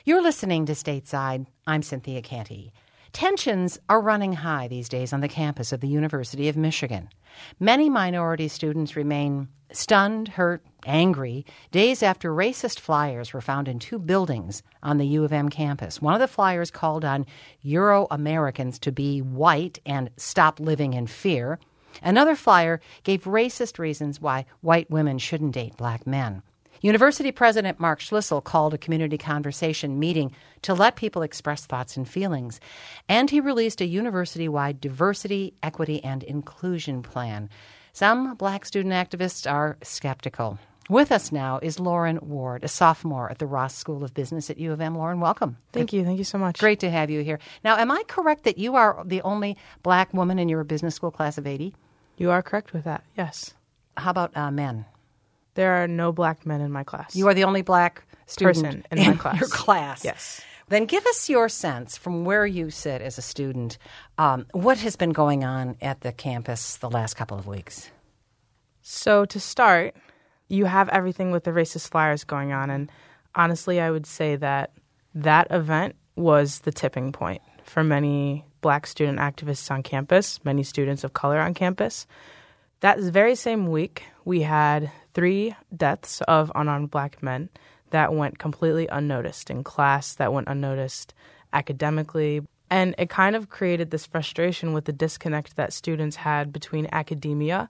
You're listening to Stateside. I'm Cynthia Canty. Tensions are running high these days on the campus of the University of Michigan. Many minority students remain stunned, hurt, angry, days after racist flyers were found in 2 buildings on the U of M campus. One of the flyers called on Euro-Americans to be white and stop living in fear. Another flyer gave racist reasons why white women shouldn't date black men. University President Mark Schlissel called a community conversation meeting to let people express thoughts and feelings. And he released a university-wide diversity, equity, and inclusion plan. Some black student activists are skeptical. With us now is Lauren Ward, a sophomore at the Ross School of Business at U of M. Lauren, welcome. Thank you. Thank you so much. Great to have you here. Now, am I correct that you are the only black woman in your business school class of 80? You are correct with that, yes. How about men? There are no black men in my class. You are the only black student person in my class. Your class. Yes. Then give us your sense from where you sit as a student. What has been going on at the campus the last couple of weeks? So to start, you have everything with the racist flyers going on. And honestly, I would say that event was the tipping point for many black student activists on campus, many students of color on campus. That very same week, we had 3 deaths of unarmed black men that went completely unnoticed in class, that went unnoticed academically. And it kind of created this frustration with the disconnect that students had between academia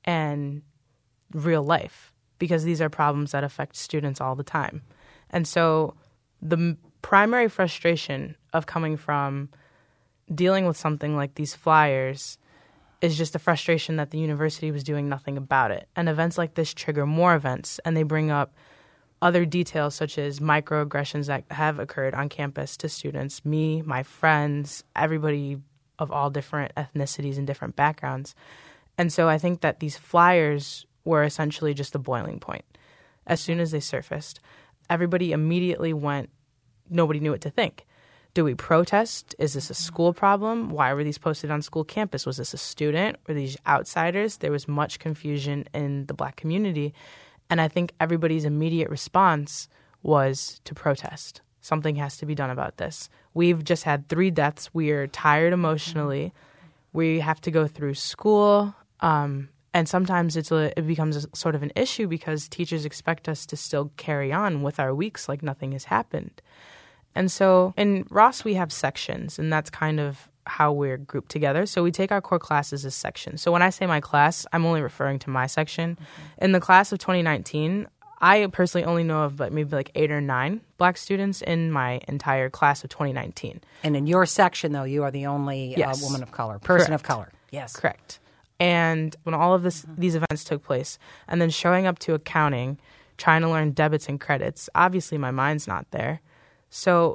and real life, because these are problems that affect students all the time. And so the primary frustration of coming from dealing with something like these flyers is just the frustration that the university was doing nothing about it. And events like this trigger more events, and they bring up other details such as microaggressions that have occurred on campus to students, me, my friends, everybody of all different ethnicities and different backgrounds. And so I think that these flyers were essentially just the boiling point. As soon as they surfaced, everybody immediately went, nobody knew what to think. Do we protest? Is this a school problem? Why were these posted on school campus? Was this a student? Were these outsiders? There was much confusion in the black community. And I think everybody's immediate response was to protest. Something has to be done about this. We've just had 3 deaths. We are tired emotionally. We have to go through school. And sometimes it becomes a sort of an issue because teachers expect us to still carry on with our weeks like nothing has happened. And so in Ross, we have sections, and that's kind of how we're grouped together. So we take our core classes as sections. So when I say my class, I'm only referring to my section. Mm-hmm. In the class of 2019, I personally only know of maybe 8 or 9 black students in my entire class of 2019. And in your section, though, you are the only woman of color, person of color. Yes. Correct. And when all of these events took place, and then showing up to accounting, trying to learn debits and credits, obviously my mind's not there. So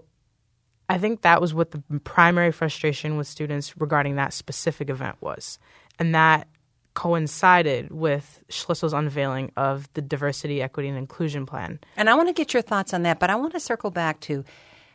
I think that was what the primary frustration with students regarding that specific event was. And that coincided with Schlissel's unveiling of the Diversity, Equity, and Inclusion Plan. And I want to get your thoughts on that, but I want to circle back to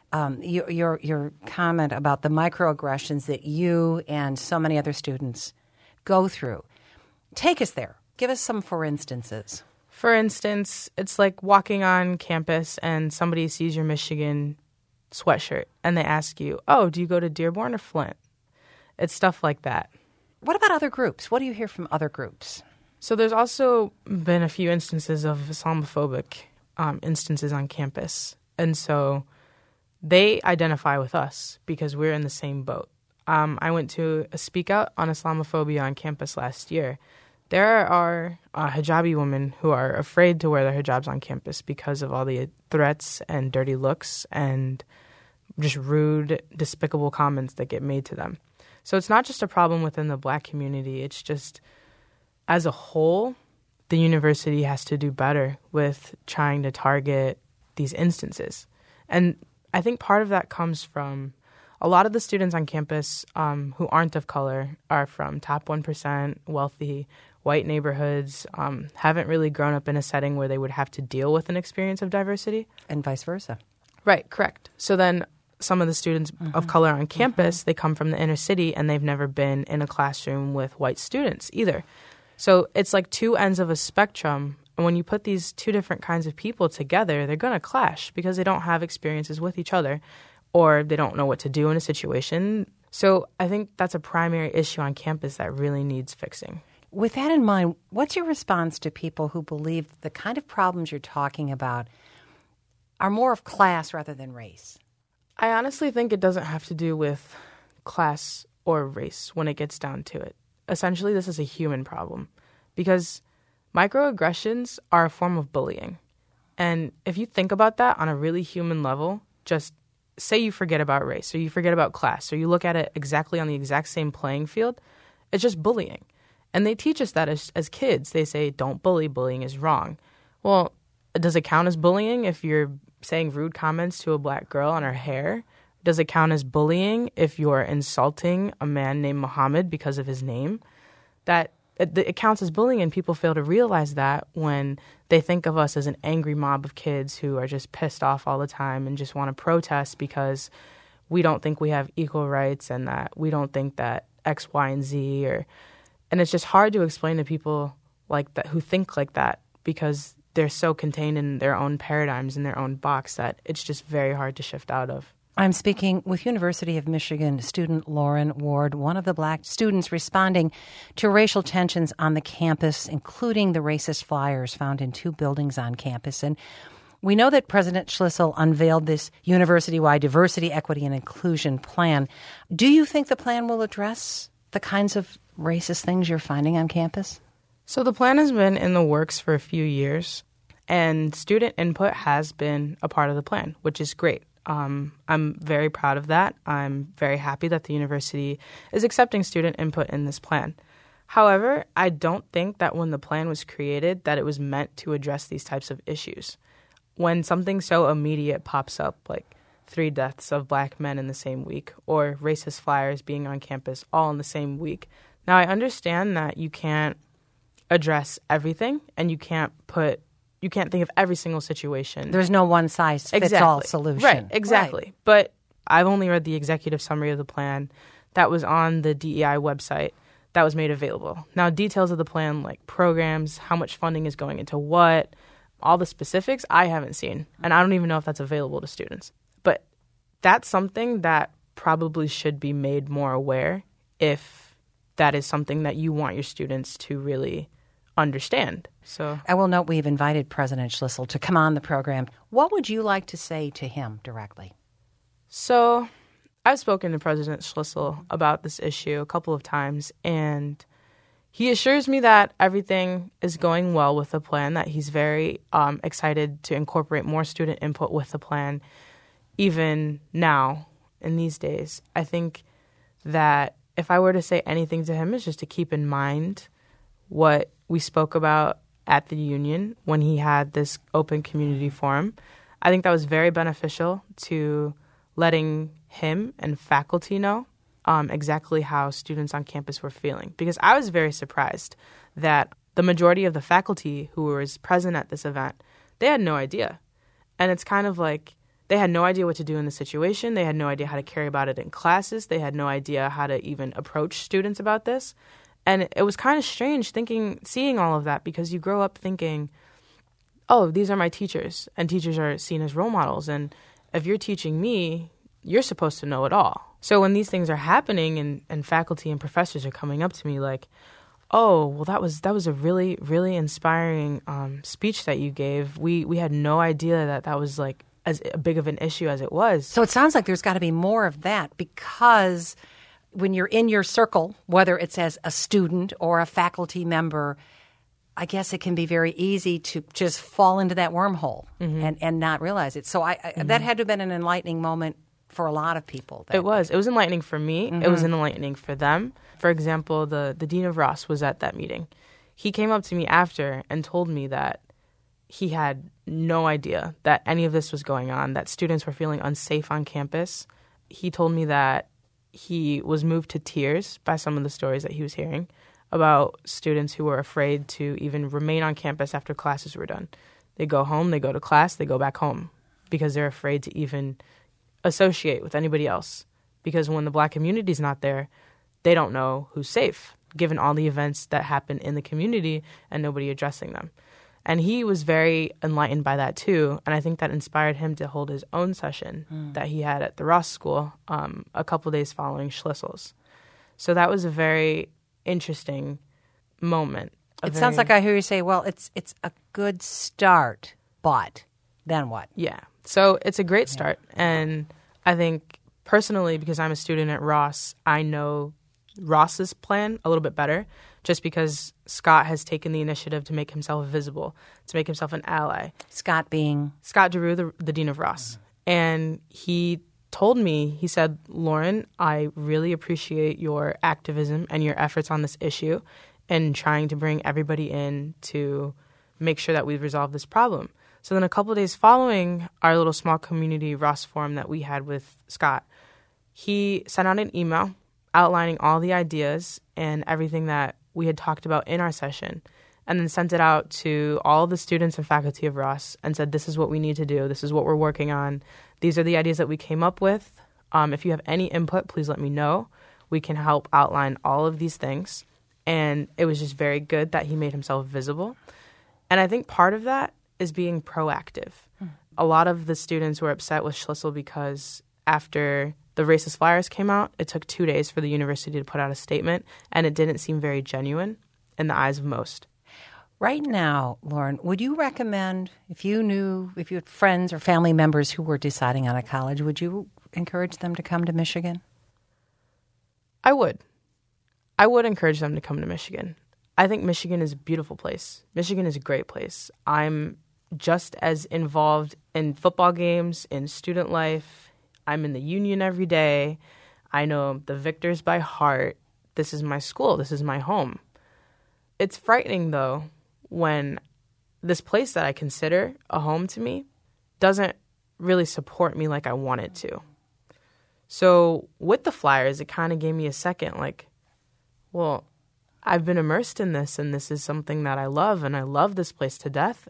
your comment about the microaggressions that you and so many other students go through. Take us there. Give us some for instances. For instance, it's like walking on campus and somebody sees your Michigan sweatshirt and they ask you, oh, do you go to Dearborn or Flint? It's stuff like that. What about other groups? What do you hear from other groups? So there's also been a few instances of Islamophobic instances on campus. And so they identify with us because we're in the same boat. I went to a speak out on Islamophobia on campus last year. There are hijabi women who are afraid to wear their hijabs on campus because of all the threats and dirty looks and just rude, despicable comments that get made to them. So it's not just a problem within the black community. It's just, as a whole, the university has to do better with trying to target these instances. And I think part of that comes from a lot of the students on campus who aren't of color are from top 1%, wealthy, white neighborhoods, haven't really grown up in a setting where they would have to deal with an experience of diversity. And vice versa. Right, correct. So then some of the students of color on campus, they come from the inner city and they've never been in a classroom with white students either. So it's like 2 ends of a spectrum And when you put these two different kinds of people together, they're going to clash because they don't have experiences with each other or they don't know what to do in a situation. So I think that's a primary issue on campus that really needs fixing. With that in mind, what's your response to people who believe the kind of problems you're talking about are more of class rather than race? I honestly think it doesn't have to do with class or race when it gets down to it. Essentially, this is a human problem because microaggressions are a form of bullying. And if you think about that on a really human level, just say you forget about race or you forget about class or you look at it exactly on the exact same playing field, it's just bullying. And they teach us that as kids. They say, don't bully, bullying is wrong. Well, does it count as bullying if you're saying rude comments to a black girl on her hair? Does it count as bullying if you're insulting a man named Muhammad because of his name? That it counts as bullying, and people fail to realize that when they think of us as an angry mob of kids who are just pissed off all the time and just want to protest because we don't think we have equal rights and that we don't think that X, Y, and Z and it's just hard to explain to people like that who think like that because they're so contained in their own paradigms, in their own box, that it's just very hard to shift out of. I'm speaking with University of Michigan student Lauren Ward, one of the black students responding to racial tensions on the campus, including the racist flyers found in 2 buildings on campus. And we know that President Schlissel unveiled this university-wide diversity, equity, and inclusion plan. Do you think the plan will address the kinds of racist things you're finding on campus? So the plan has been in the works for a few years, and student input has been a part of the plan, which is great. I'm very proud of that. I'm very happy that the university is accepting student input in this plan. However, I don't think that when the plan was created that it was meant to address these types of issues. When something so immediate pops up, like 3 deaths of black men in the same week or racist flyers being on campus all in the same week. Now, I understand that you can't address everything and you can't think of every single situation. There's no one-size-fits-all solution. Right, exactly. Right. But I've only read the executive summary of the plan that was on the DEI website that was made available. Now, details of the plan, like programs, how much funding is going into what, all the specifics, I haven't seen. And I don't even know if that's available to students. But that's something that probably should be made more aware if that is something that you want your students to really understand. So I will note we've invited President Schlissel to come on the program. What would you like to say to him directly? So I've spoken to President Schlissel about this issue a couple of times, and he assures me that everything is going well with the plan, that he's very excited to incorporate more student input with the plan, even now in these days. I think that if I were to say anything to him, it's just to keep in mind what we spoke about at the union when he had this open community forum. I think that was very beneficial to letting him and faculty know exactly how students on campus were feeling. Because I was very surprised that the majority of the faculty who was present at this event, they had no idea. And it's kind of like they had no idea what to do in the situation. They had no idea how to carry about it in classes. They had no idea how to even approach students about this. And it was kind of strange seeing all of that, because you grow up thinking, oh, these are my teachers, and teachers are seen as role models. And if you're teaching me, you're supposed to know it all. So when these things are happening and faculty and professors are coming up to me like, oh, well, that was a really, really inspiring speech that you gave. We had no idea that was like as big of an issue as it was. So it sounds like there's got to be more of that, because when you're in your circle, whether it's as a student or a faculty member, I guess it can be very easy to just fall into that wormhole and not realize it. So that had to have been an enlightening moment for a lot of people. It was. It was enlightening for me. It was enlightening for them. For example, the Dean of Ross was at that meeting. He came up to me after and told me that he had no idea that any of this was going on, that students were feeling unsafe on campus. He told me that he was moved to tears by some of the stories that he was hearing about students who were afraid to even remain on campus after classes were done. They go home, they go to class, they go back home because they're afraid to even associate with anybody else. Because when the black community's not there, they don't know who's safe, given all the events that happen in the community and nobody addressing them. And he was very enlightened by that too. And I think that inspired him to hold his own session that he had at the Ross School a couple days following Schlissel's. So that was a very interesting moment. It sounds like I hear you say, well, it's a good start, but then what? Yeah. So it's a great start. And I think personally, because I'm a student at Ross, I know Ross's plan a little bit better, just because Scott has taken the initiative to make himself visible, to make himself an ally. Scott being? Scott Giroux, the dean of Ross. And he told me, he said, Lauren, I really appreciate your activism and your efforts on this issue and trying to bring everybody in to make sure that we resolve this problem. So then a couple of days following our little small community Ross forum that we had with Scott, he sent out an email outlining all the ideas and everything that we had talked about in our session, and then sent it out to all the students and faculty of Ross and said, this is what we need to do. This is what we're working on. These are the ideas that we came up with. If you have any input, please let me know. We can help outline all of these things. And it was just very good that he made himself visible. And I think part of that is being proactive. A lot of the students were upset with Schlissel because after the racist flyers came out, it took 2 days for the university to put out a statement, and it didn't seem very genuine in the eyes of most. Right now, Lauren, would you recommend, if you had friends or family members who were deciding on a college, would you encourage them to come to Michigan? I would. I would encourage them to come to Michigan. I think Michigan is a beautiful place. Michigan is a great place. I'm just as involved in football games, in student life. I'm in the union every day. I know the victors by heart. This is my school. This is my home. It's frightening, though, when this place that I consider a home to me doesn't really support me like I want it to. So with the Flyers, it kind of gave me a second, like, well, I've been immersed in this, and this is something that I love, and I love this place to death,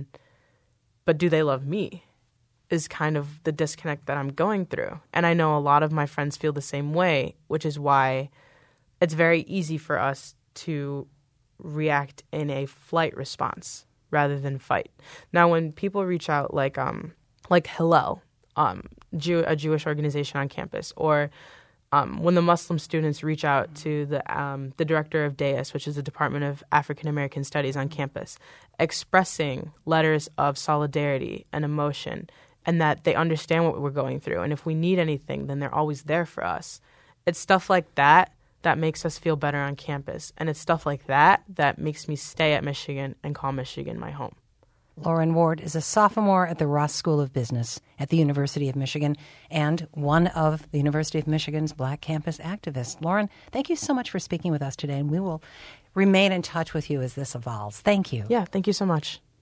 but do they love me is kind of the disconnect that I'm going through. And I know a lot of my friends feel the same way, which is why it's very easy for us to react in a flight response rather than fight. Now, when people reach out like Hillel, a Jewish organization on campus, or when the Muslim students reach out to the director of DAIS, which is the Department of African American Studies on campus, expressing letters of solidarity and emotion, and that they understand what we're going through, and if we need anything, then they're always there for us. It's stuff like that that makes us feel better on campus, and it's stuff like that that makes me stay at Michigan and call Michigan my home. Lauren Ward is a sophomore at the Ross School of Business at the University of Michigan and one of the University of Michigan's Black campus activists. Lauren, thank you so much for speaking with us today, and we will remain in touch with you as this evolves. Thank you. Yeah, thank you so much.